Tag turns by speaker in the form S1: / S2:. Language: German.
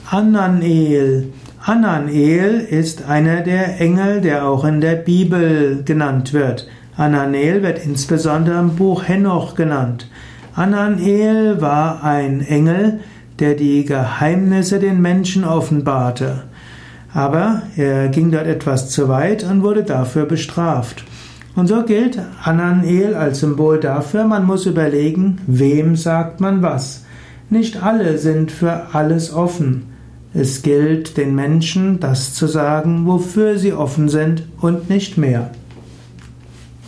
S1: Ananiel. Ananiel ist einer der Engel, der auch in der Bibel genannt wird. Ananiel wird insbesondere im Buch Henoch genannt. Ananiel war ein Engel, der die Geheimnisse den Menschen offenbarte. Aber er ging dort etwas zu weit und wurde dafür bestraft. Und so gilt Ananiel als Symbol dafür, man muss überlegen, wem sagt man was. Nicht alle sind für alles offen. Es gilt den Menschen, das zu sagen, wofür sie offen sind und nicht mehr.